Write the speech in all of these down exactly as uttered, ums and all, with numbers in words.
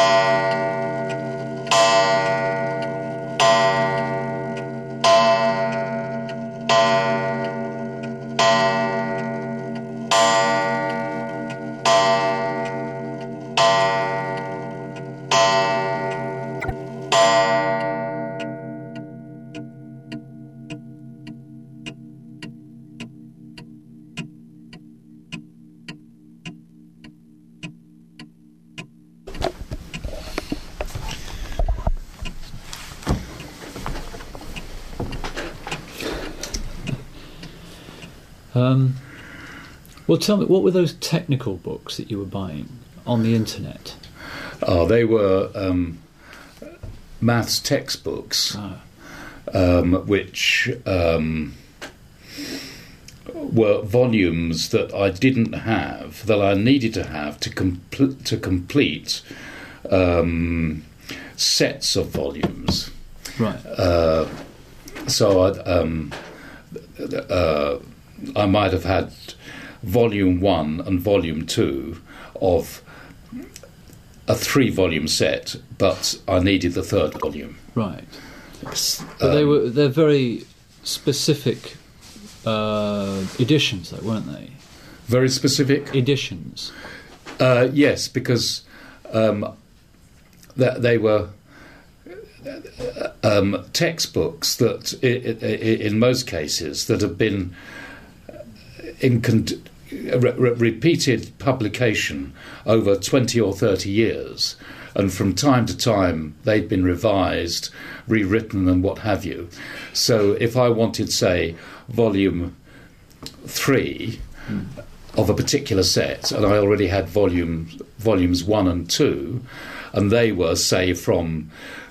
Um, well, tell me, what were those technical books that you were buying on the internet? Oh, they were um, maths textbooks, Ah. um, which um, were volumes that I didn't have, that I needed to have to, compl- to complete um, sets of volumes. Right. Uh, so I, um, uh, I might have had volume one and volume two of a three-volume set, but I needed the third volume. Right. But Um, they were they're very specific uh, editions, though, weren't they? Very specific? Editions. Uh, yes, because um, th- they were um, textbooks that, I- I- in most cases, that have been in con- re- re- repeated publication over twenty or thirty years, and from time to time they'd been revised, rewritten and what have you. So if I wanted, say, volume three mm. of a particular set, and I already had volume, volumes one and two, and they were, say, from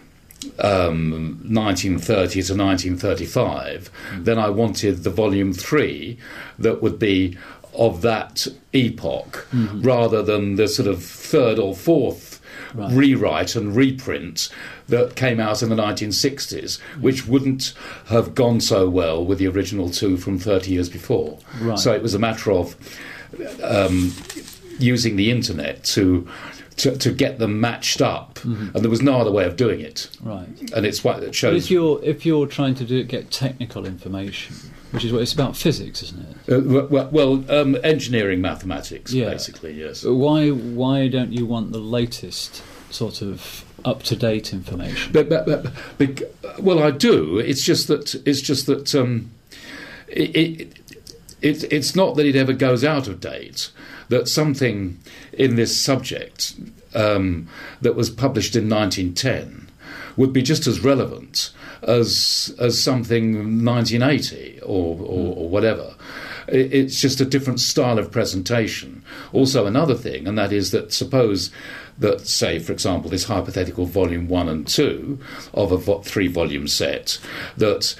Um, nineteen thirty to nineteen thirty-five, mm. then I wanted the volume three that would be of that epoch, mm-hmm. rather than the sort of third or fourth right. rewrite and reprint that came out in the nineteen sixties, mm. which wouldn't have gone so well with the original two from thirty years before. Right. So it was a matter of um, using the internet to To, to get them matched up, mm-hmm. and there was no other way of doing it. Right, and it's what it shows. But if you're if you're trying to do get technical information, which is what it's about, physics, isn't it? Uh, well, well um, engineering, mathematics, yeah. basically, yes. Why why don't you want the latest sort of up to date information? But, but, but, but, well, I do. It's just that it's just that um, it, it, it it's not that it ever goes out of date. That something in this subject um, that was published in nineteen ten would be just as relevant as as something nineteen eighty or, or, or whatever. It's just a different style of presentation. Also, another thing, and that is that suppose that, say, for example, this hypothetical volume one and two of a vo- three-volume set that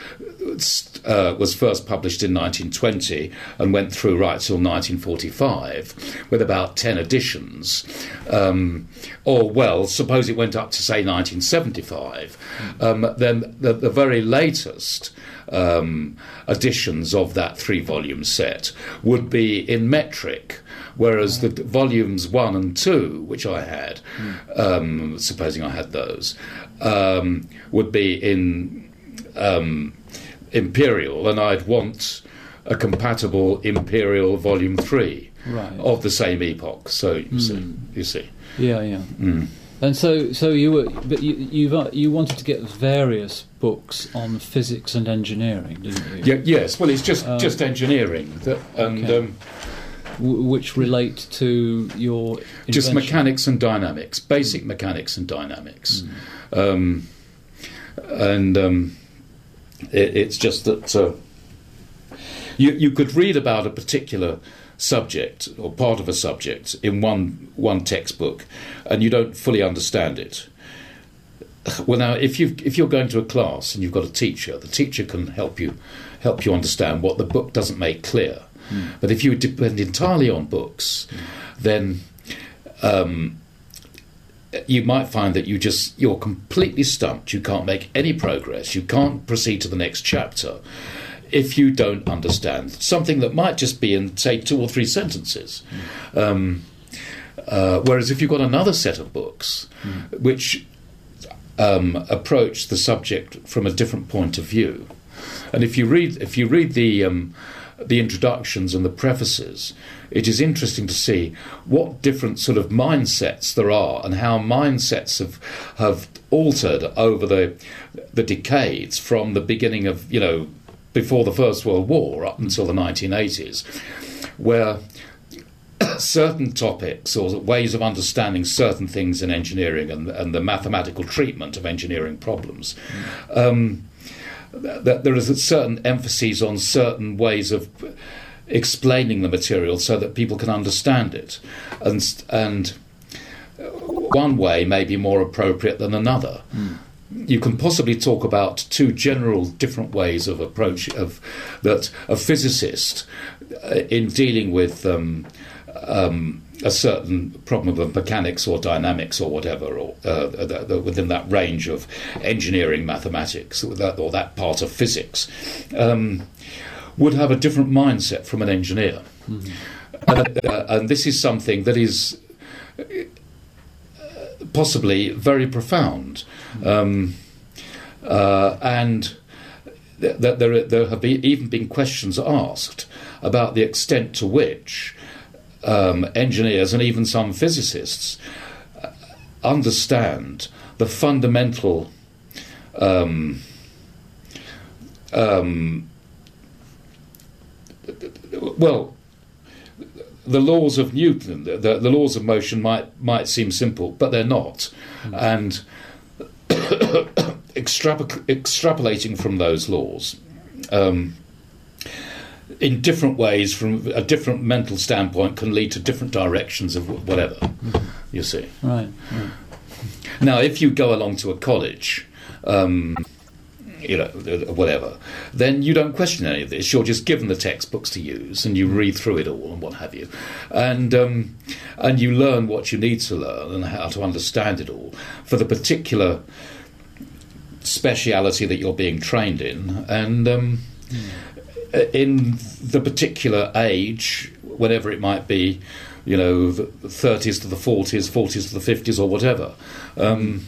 uh, was first published in nineteen twenty and went through right till nineteen forty-five with about ten editions, um, or, well, suppose it went up to, say, nineteen seventy-five, um, then the, the very latest Um, editions of that three-volume set would be in metric, whereas the volumes one and two, which I had, mm. um, supposing I had those, um, would be in um, imperial, and I'd want a compatible imperial volume three right. of the same epoch. So you mm. see, you see, yeah, yeah. Mm. And so, so you were, but you you've, uh, you wanted to get various books on physics and engineering, didn't you? Yeah, yes. Well, it's just uh, just engineering that, and okay. um, w- which relate to your invention. Just mechanics and dynamics, basic mm. mechanics and dynamics, mm. um, and um, it, it's just that uh, you you could read about a particular subject or part of a subject in one one textbook, and you don't fully understand it. Well, now, if you if you're going to a class and you've got a teacher, the teacher can help you help you understand what the book doesn't make clear. Mm. But if you depend entirely on books, mm. then um, you might find that you just you're completely stumped. You can't make any progress. You can't proceed to the next chapter if you don't understand something that might just be in, say, two or three sentences. Mm. Um, Uh, whereas if you've got another set of books mm. which um, approach the subject from a different point of view, and if you read if you read the um, the introductions and the prefaces, it is interesting to see what different sort of mindsets there are and how mindsets have have altered over the the decades from the beginning of, you know, before the First World War up until the nineteen eighties, where certain topics or ways of understanding certain things in engineering and, and the mathematical treatment of engineering problems, mm. um, that there is a certain emphasis on certain ways of explaining the material so that people can understand it, and and one way may be more appropriate than another. Mm. You can possibly talk about two general different ways of approach of that a physicist uh, in dealing with um, um, a certain problem of mechanics or dynamics or whatever, or uh, the, the, within that range of engineering mathematics or that, or that part of physics, um, would have a different mindset from an engineer. Mm-hmm. and, uh, and this is something that is possibly very profound, um, uh, and th- th- there, there have been, even been questions asked about the extent to which um, engineers and even some physicists understand the fundamental um, um, well, the laws of Newton, the, the laws of motion might might seem simple, but they're not. Mm. And extrapol- extrapolating from those laws um, in different ways from a different mental standpoint can lead to different directions of whatever, mm. you see. Right, right. Now, if you go along to a college, um, you know, whatever, then you don't question any of this. You're just given the textbooks to use, and you read through it all and what have you, and um, and you learn what you need to learn and how to understand it all for the particular speciality that you're being trained in, and um, mm. in the particular age, whatever it might be, you know, the thirties to the forties, forties to the fifties, or whatever. Um,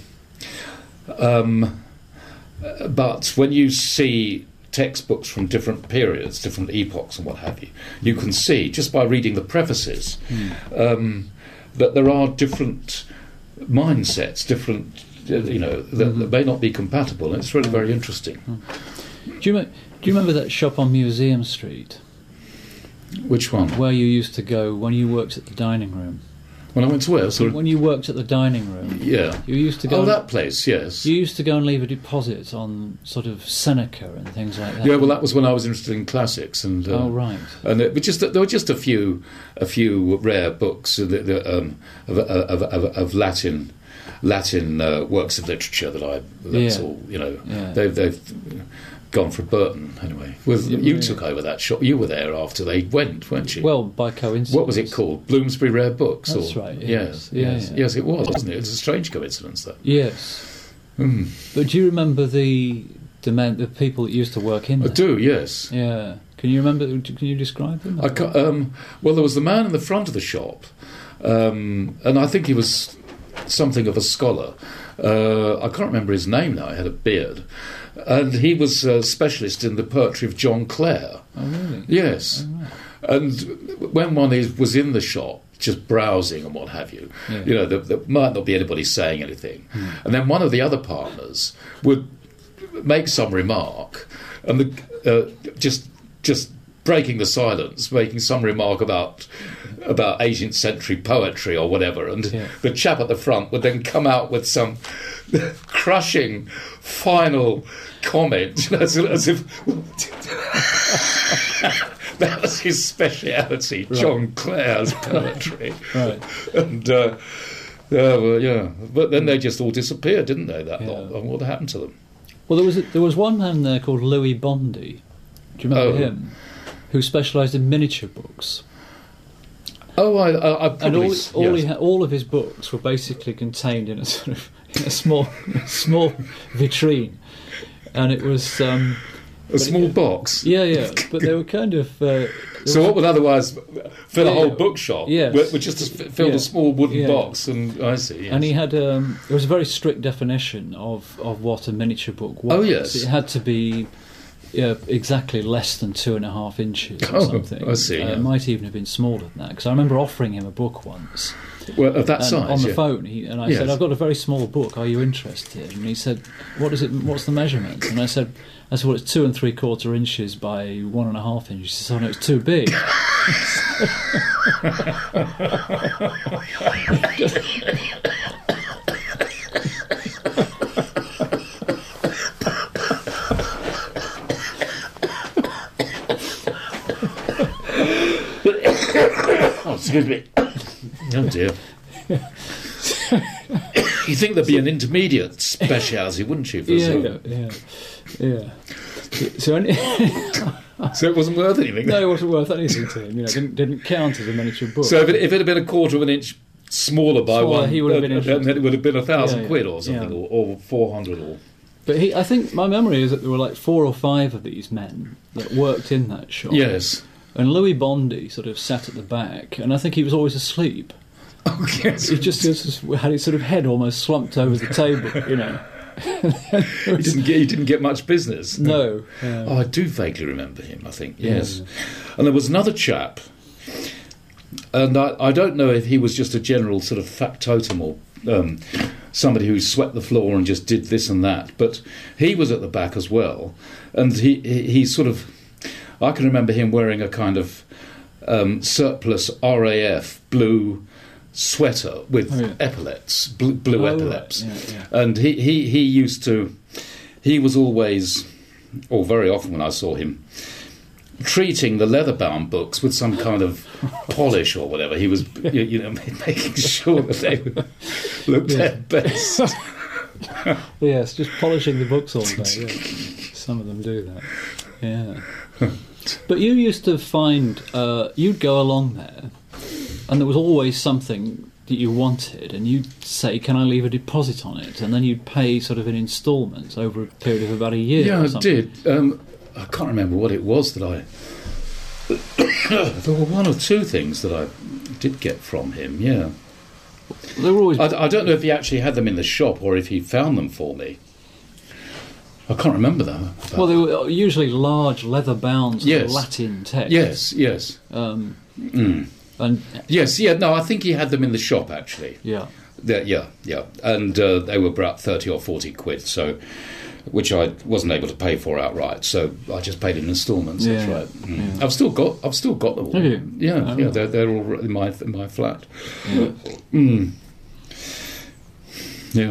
um, But when you see textbooks from different periods, different epochs and what have you, you can see, just by reading the prefaces, mm. um, that there are different mindsets, different, you know, that, mm-hmm. that may not be compatible. And it's really very interesting. Mm. Do you, do you remember that shop on Museum Street? Which one? Where you used to go when you worked at the dining room. When I went to where? Sorry? When you worked at the dining room. Yeah. You used to go. Oh, and, that place, yes. You used to go and leave a deposit on sort of Seneca and things like that. Yeah, well, that was when I was interested in classics, and uh, oh right. And it, but just there were just a few, a few rare books of, um, of, of, of, of Latin, Latin uh, works of literature that I. That's yeah. all. You know, yeah. they've they've gone for Burton anyway. With, yeah, you yeah. took over that shop. You were there after they went, weren't you? Well, by coincidence. What was it called? Bloomsbury Rare Books. That's or, right. Yes, yes, yeah, yes, yeah. yes. It was, wasn't it? It's a strange coincidence, that. Yes. Mm. But do you remember the the men, the people that used to work in there? I do. Yes. Yeah. Can you remember? Can you describe them? I ca- um, well, there was the man in the front of the shop, um, and I think he was something of a scholar. Uh, I can't remember his name now. He had a beard, and he was a specialist in the poetry of John Clare. Oh, really? Yes. Oh, right. And when one is, was in the shop, just browsing and what have you, yeah. you know, there, there might not be anybody saying anything, mm. and then one of the other partners would make some remark, and the, uh, just just breaking the silence, making some remark about about eighteenth century poetry or whatever, and yeah. the chap at the front would then come out with some crushing final comment, you know, as, as if that was his speciality, right. John Clare's poetry. Right. And uh, yeah, well, yeah, but then they just all disappeared, didn't they? That yeah. lot. What happened to them? Well, there was a, there was one man there called Louis Bondy. Do you remember oh. him? Who specialised in miniature books. Oh, I, I, I probably, and all, yes. all, he ha- all of his books were basically contained in a sort of in a small small vitrine, and it was um, A small box. Yeah, yeah, but they were kind of. Uh, so what would otherwise fill yeah, a whole yeah. bookshop? Yes. Which which just filled Yeah. a small wooden Yeah. box, and I see. Yes. And he had um, there was a very strict definition of, of what a miniature book was. Oh, yes. It had to be yeah, exactly less than two and a half inches or Oh, something. I see, Uh, yeah. It might even have been smaller than that because I remember offering him a book once. Well, of that And size, on the yeah. phone, he, and I Yes. said, "I've got a very small book. Are you interested?" And he said, "What is it? What's the measurement?" And I said, "I said, well, it's two and three quarter inches by one and a half inches." He said, "Oh no, it's too big." Oh, excuse me. Oh dear. You think there'd be an intermediate speciality, wouldn't you? For yeah, sort yeah, of- yeah, yeah. So, any, So it wasn't worth anything. no, it wasn't worth anything to him. You know, didn't didn't count as a miniature book. So if it, if it had been a quarter of an inch smaller by Smaller, one, he would have been uh, interested. then it would have been a thousand Yeah, yeah, quid or something, yeah. or, or four hundred or. But he, I think my memory is that there were like four or five of these men that worked in that shop. Yes. And Louis Bondi sort of sat at the back, and I think he was always asleep. Oh yes. He just, just had his sort of head almost slumped over the table, you know. he didn't get he didn't get much business. No. Oh, I do vaguely remember him. I think Yeah. yes. And there was another chap, and I, I don't know if he was just a general sort of factotum or um, somebody who swept the floor and just did this and that, but he was at the back as well, and he he, he sort of. I can remember him wearing a kind of um, surplus R A F blue sweater with Oh, yeah. epaulets, blue, blue Oh, epaulets, right. Yeah, yeah. and he, he, he used to. He was always, or very often when I saw him, treating the leather-bound books with some kind of polish or whatever. He was, you, you know, making sure that they looked Yeah. their best. Yes, just polishing the books all day. Yeah. Some of them do that. Yeah. But you used to find, uh, you'd go along there, and there was always something that you wanted, and you'd say, "Can I leave a deposit on it?" And then you'd pay sort of in instalments over a period of about a year. Yeah, or I something. did. Um, I can't remember what it was that I. There were one or two things that I did get from him. Yeah, They were always. I, I don't know if he actually had them in the shop or if he found them for me. I can't remember that. Well, they were usually large leather-bound sort of Yes. Latin text. Yes, yes, Um, mm. and yes. Yeah, no, I think he had them in the shop actually. yeah, Yeah, yeah, yeah, and uh, they were about thirty or forty quid. So, which I wasn't able to pay for outright. So I just paid in instalments. That's Yeah, right. Mm. yeah. I've still got. I've still got them all. Have you? Yeah, Oh. yeah. They're they're all in my in my flat. yeah. Mm. Yeah.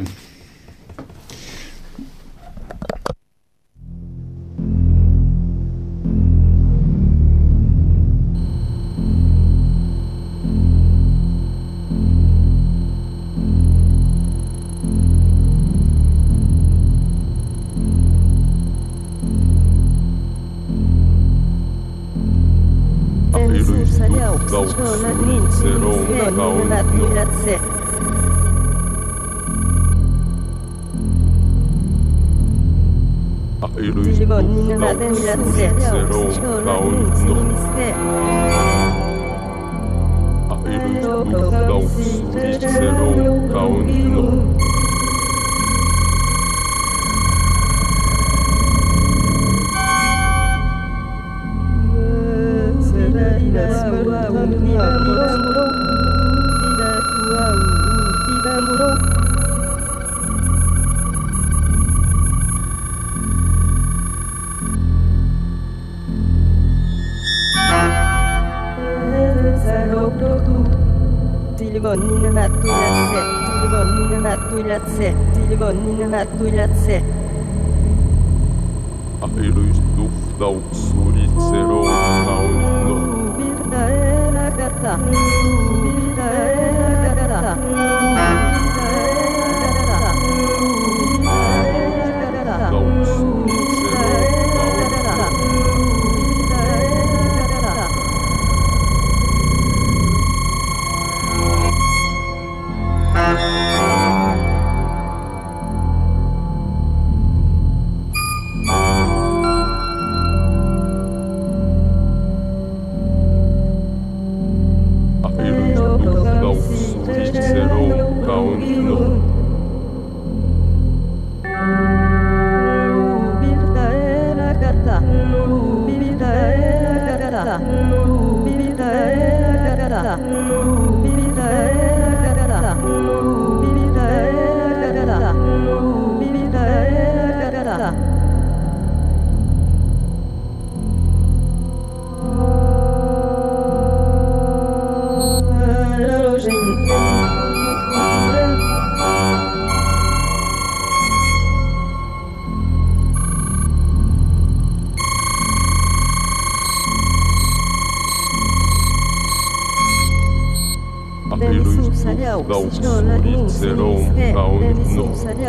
da uxoritzero gaunno.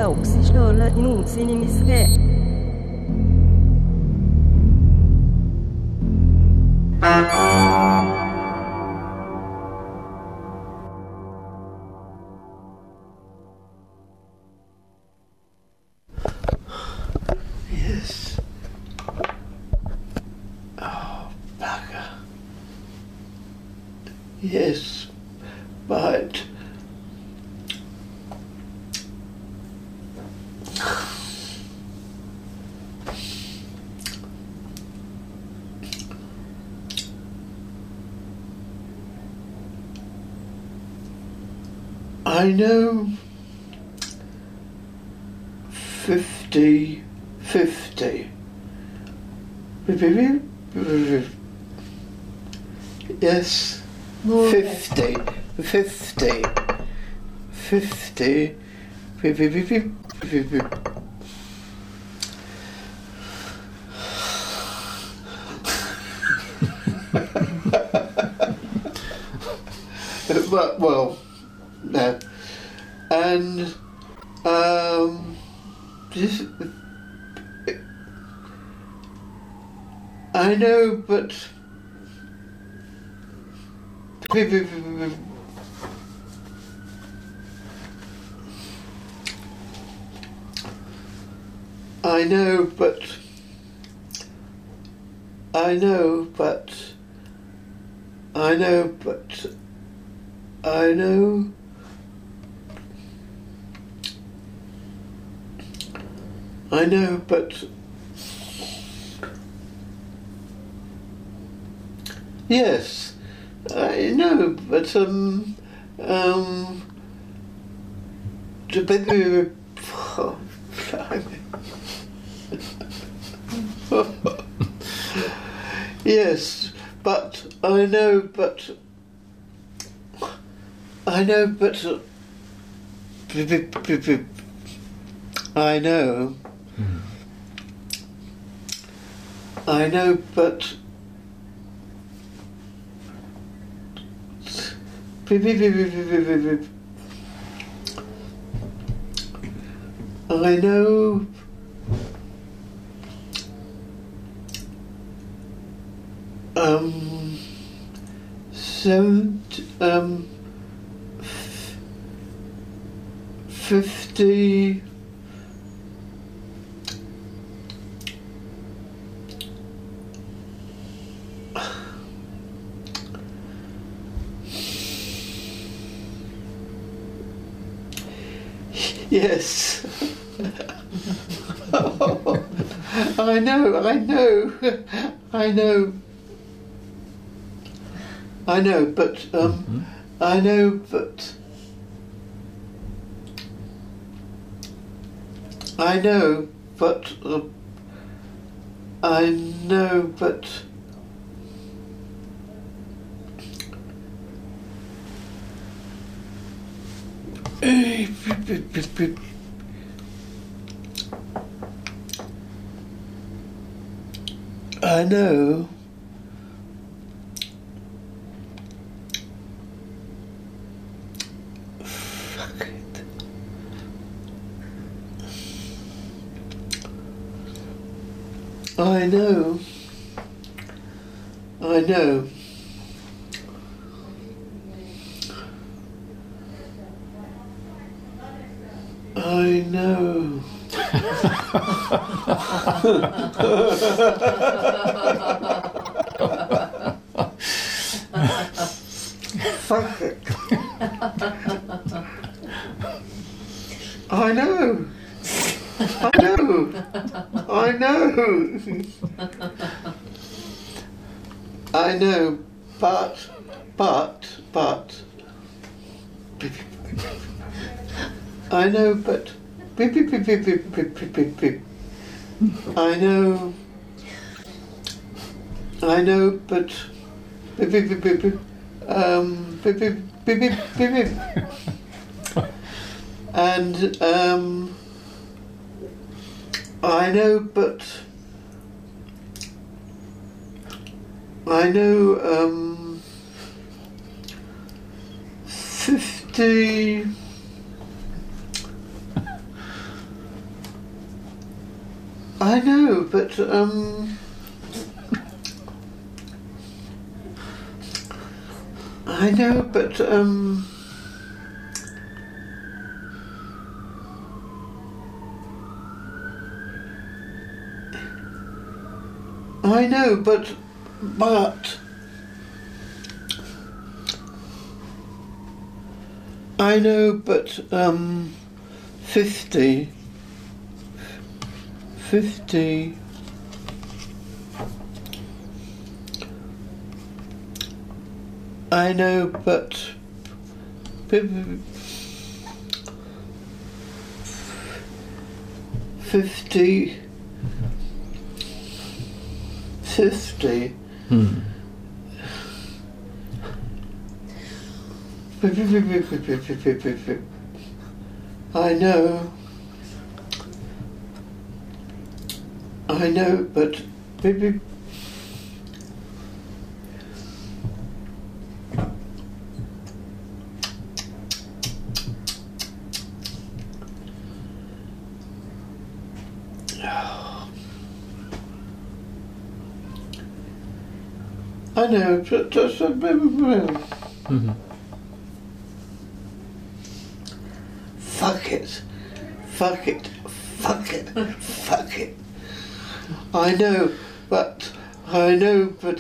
Yes. Oh, bugger. Yes, but I know fifty fifty. Yes, fifty, fifty, fifty, but well, no, and um, this. I know, but I know, but I know, but I know, but I know. I know, but yes, I know, but um, um, oh, yes, but I know, but I know, but I know, Mm. I know, but I know, um, seven, um, f- fifty. Yes. Oh, I know, I know, I know. I know, but, um, Mm-hmm. I know, but, I know, but, uh, I know, but, I know. Fuck it. I know. I know. I know. Fuck it. I know. I know. I know. I know. But, but, but. I know, but. Beep, beep, beep, beep, beep, beep, beep, beep, beep. I know. I know, but. Beep, beep, beep, beep, beep. Um. Beep, beep, beep, beep, beep, beep. And, um. I know, but. I know, um. fifty. fifty. I know, but um, I know, but um, I know, but but I know, but um, fifty. Fifty. I know, but fifty. Fifty. Hmm. I know. I know, but maybe I know, but just a Mm-hmm. fuck it, fuck it, fuck it, fuck it. I know, but I know, but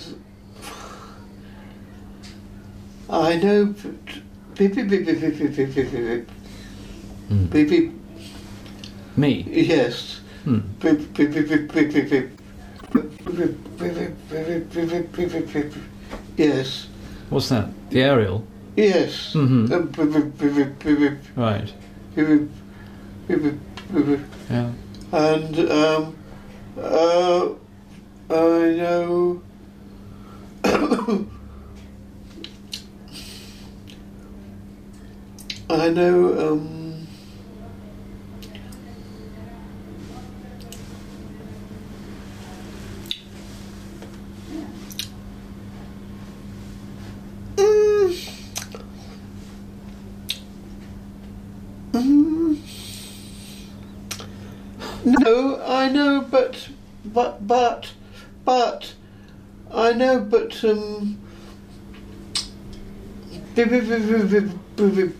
I know, but beep beep beep beep beep beep beep beep beep Mm. beep beep. Me? Yes. Hmm. Beep beep beep beep beep beep beep. Beep, beep, beep, beep, beep, beep, beep, beep, beep. Yes. What's that? The aerial? Yes. Mhm. Uh, beep, beep, beep, beep, beep, beep, Right. beep, beep, beep, beep, beep, beep. Yeah. And um, uh, I know. I know. Um, mm, mm, no, I know, but, but, but, but, I know, but, um, beep, beep, beep, beep, beep, beep, beep.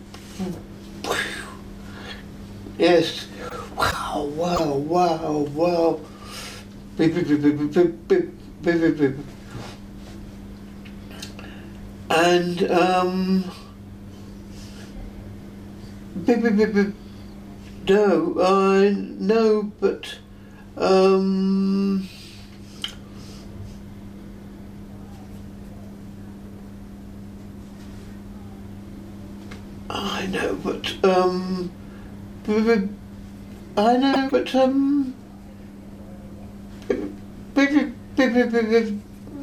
Yes. Wow, wow, wow, wow. Beep, beep, beep, beep, beep, beep, beep, beep, beep. And, um, beep, beep, beep, beep. No, I know, but, um, I know, but, um, beep, beep, I know, but, um, beep, beep, beep, beep, beep, beep.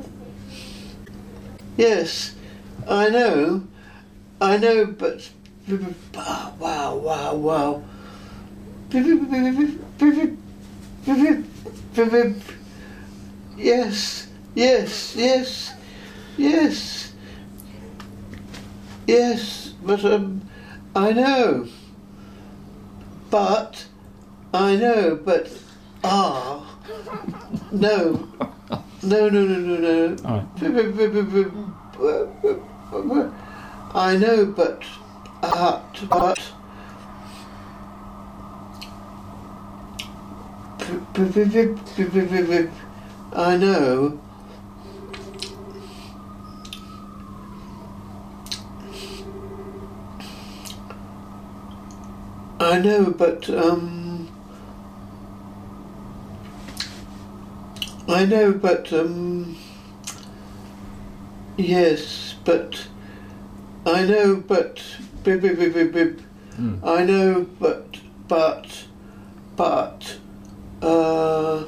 Yes, I know, I know, but, beep, beep, ah, wow, wow, wow. Beep, beep, beep, beep, beep, beep, beep, beep, beep. Yes, yes, yes, yes, yes, but, um, I know, but, I know, but, ah, no, no, no, no, no, no. All right. I know, but, uh, but, I know, I know, but, um, I know, but, um, yes, but, I know, but, bip, bip, bip, bip, bip. Mm. I know, but, but, but, uh,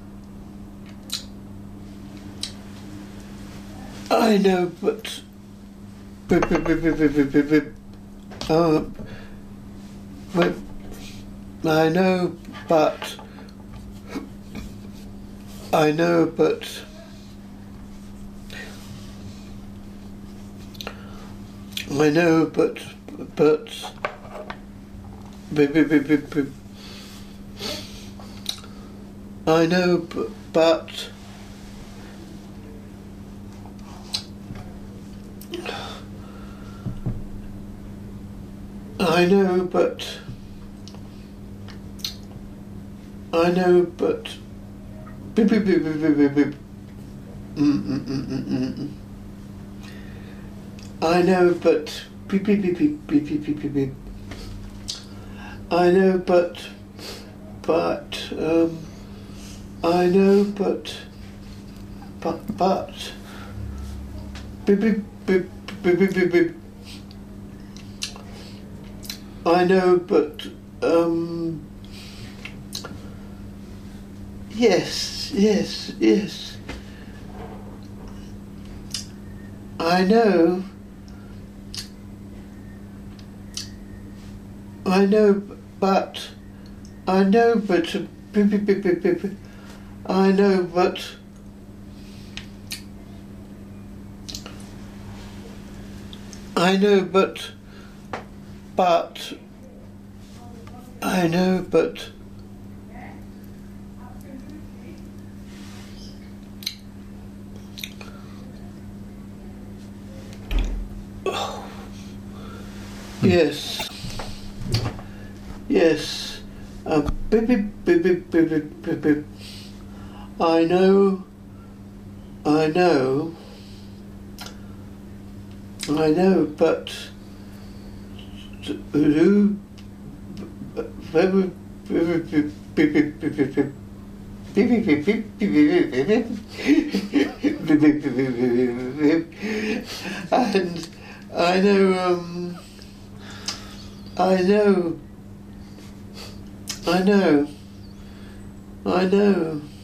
I know, but, bip, bip, bip, bip, bip, bip, bip, bip. Uh, but, I know, but, I know, but, I know, but, but I know, but I know, but I know, but beep, beep, beep, beep, beep, beep. Mm, mm, mm, mm, mm, mm. I know, but beep, beep, beep, beep, beep, beep, beep, beep, beep. I know, but but um, I know, but but but beep, beep, beep, beep, beep, beep, beep. I know, but um, yes, yes, yes. I know. I know, but I know, but beep, beep, beep, beep, beep. I know, but I know, but but I know, but oh. Yes. Yes. Uh, beep, beep, beep, beep, beep, beep, beep, beep. I know. I know. I know, but who? And I know. Um, I know. I know. I know.